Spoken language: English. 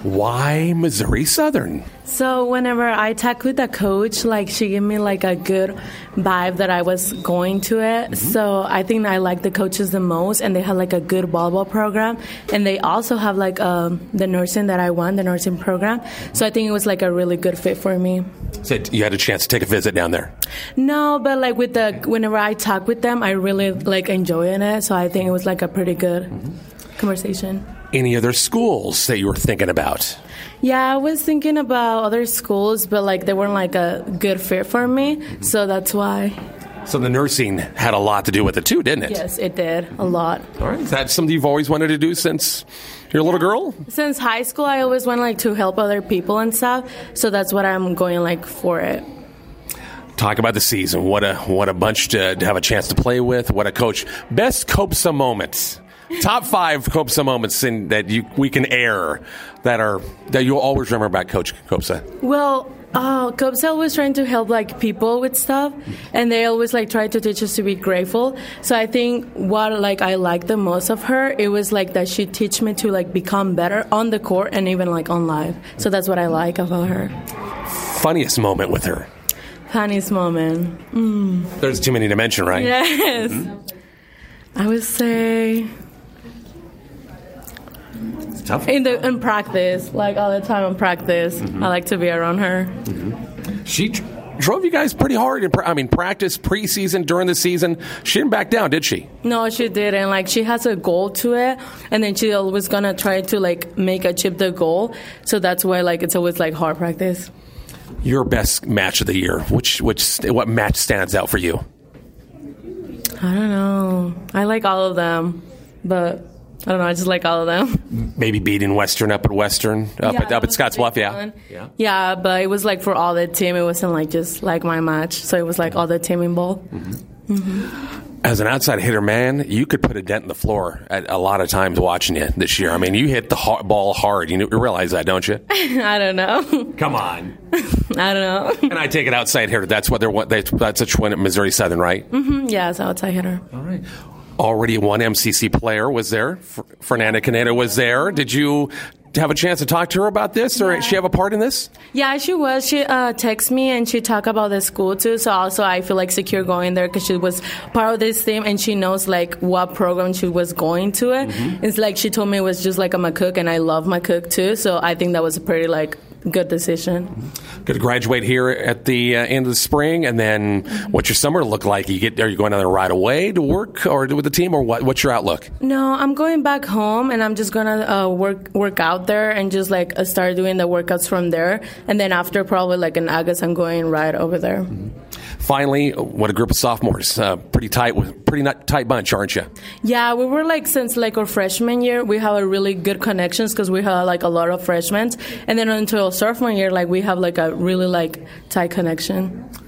Why Missouri Southern? So whenever I talk with the coach, like she gave me like a good vibe that I was going to it. So I think I like the coaches the most, and they have like a good volleyball program, and they also have like the nursing that I want, the nursing program. So I think it was like a really good fit for me. So you had a chance to take a visit down there? No, but like whenever I talk with them, I really like enjoying it. So I think it was like a pretty good conversation. Any other schools that you were thinking about? Yeah, I was thinking about other schools, but like they weren't like a good fit for me, so that's why. So the nursing had a lot to do with it too, didn't it? Yes, it did. A lot. All right. Is that something you've always wanted to do since you're a little girl? Since high school, I always wanted like to help other people and stuff, so that's what I'm going like for it. Talk about the season. What a bunch to have a chance to play with. What a coach. Best Copsa moments. Top 5 Copsa moments that we can air that you'll always remember about Coach Copsa. Well, Copsa always trying to help like people with stuff, and they always like try to teach us to be grateful. So I think what like I like the most of her, it was like that she teach me to like become better on the court and even like on live. So that's what I like about her. Funniest moment with her. Funniest moment. There's too many to mention, right? Yes. I would say It's tough. in practice, like all the time in practice. I like to be around her. She drove you guys pretty hard in practice, preseason, during the season. She didn't back down, did she? No, she didn't. Like she has a goal to it, and then she always gonna try to like make achieve the goal. So that's why like it's always like hard practice. Your best match of the year. What match stands out for you? I don't know. I like all of them, but I don't know. I just like all of them. Maybe beating Western up at Western, up at Scottsbluff, yeah. Yeah, but it was like for all the team. It wasn't like just like my match. So it was like all the team involved. As an outside hitter, man, you could put a dent in the floor at a lot of times watching you this year. I mean, you hit the ball hard. You realize that, don't you? I don't know. Come on. I don't know. And I take it outside hitter. That's what that's a twin at Missouri Southern, right? Yeah, it's outside hitter. All right. Already one MCC player was there. Fernanda Canedo was there. Did you have a chance to talk to her about this, or did she have a part in this? Yeah, she was. She texted me and she talked about the school too. So also I feel like secure going there because she was part of this team and she knows like what program she was going to it. It's like she told me it was just like I'm a cook and I love my cook too. So I think that was a pretty like good decision. Going to graduate here at the end of the spring, and then what's your summer look like? Are you going down there right away to work or with the team, or what? What's your outlook? No, I'm going back home, and I'm just gonna work out there and just like start doing the workouts from there. And then after probably like in August, I'm going right over there. Finally, what a group of sophomores! Pretty tight bunch, aren't you? Yeah, we were like since like our freshman year, we have a really good connections because we have like a lot of freshmen, and then until sophomore year, like we have like a really like tight connection.